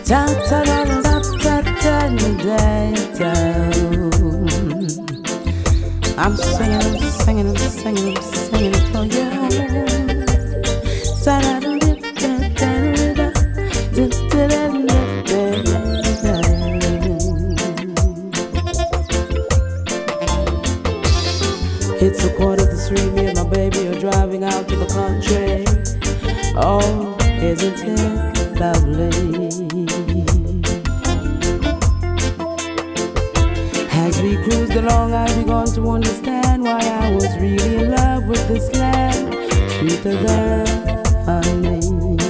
Da da da da da da da da. I'm singing, I'm singing, I'm singing, I'm singing for you. Da da da da da da da da da da. It's 2:45, me and my baby are driving out to the country. Oh, isn't it lovely? As we cruised along, I began to understand why I was really in love with this land, sweeter than honey.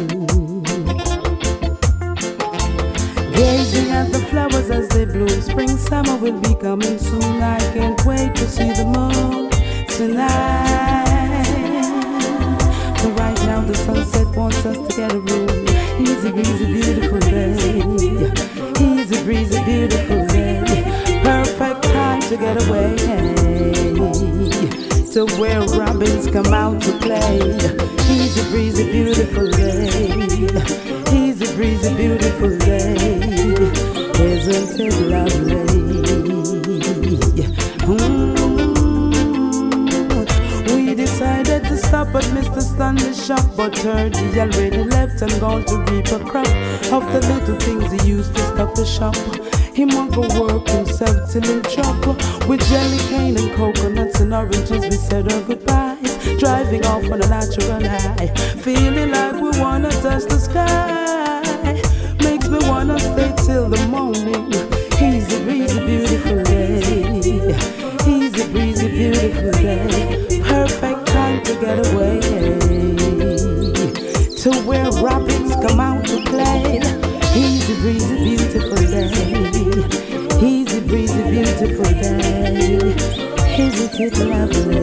Gazing at the flowers as they bloom, spring, summer will be coming soon. I can't wait to see the moon tonight. But right now the sunset wants us to get a room. Easy breezy, beautiful day. Easy breezy, beautiful day. Perfect time to get away to where robins come out to play. Easy breezy, beautiful day. Easy breezy, beautiful day. Isn't it lovely? We decided to stop at Mr. Stanley's shop, but heard he already left and gone to reap a crop of the little things he used to stock the shop. He might go work himself till in trouble. With jelly cane and coconuts and oranges, we said our goodbyes, driving off on a natural high, feeling like we wanna touch the sky. Makes me wanna stay till the morning. Easy breezy, beautiful day. Easy breezy, beautiful day. Perfect time to get away to where robins come out to play. Easy breezy, beautiful day. Easy breezy, beautiful day. Isn't it lovely?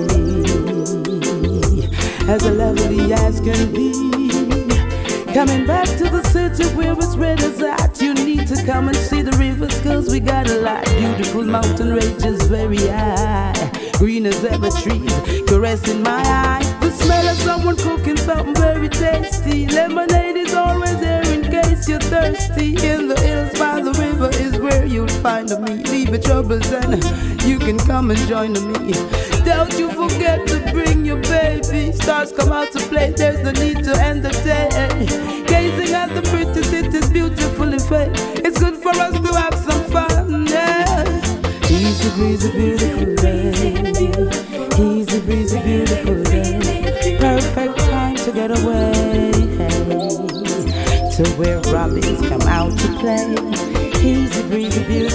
As lovely as can be. Coming back to the city where it's red as hot. You need to come and see the rivers, cause we got a lot. Beautiful mountain ranges very high, green as ever trees, caressing my eye. The smell of someone cooking something very tasty. Lemonade is always there in case you're thirsty. In the hills by the river is where you'll find me. Leave your troubles and you can come and join me. Don't you forget to bring your baby. Stars come out to play, there's no need to entertain. Gazing at the pretty cities, beautiful and fair. It's good for us to have some fun, yeah. Easy breezy, beautiful day. Easy breezy, beautiful day. Perfect time to get away to where robins come out to play. Easy breezy, beautiful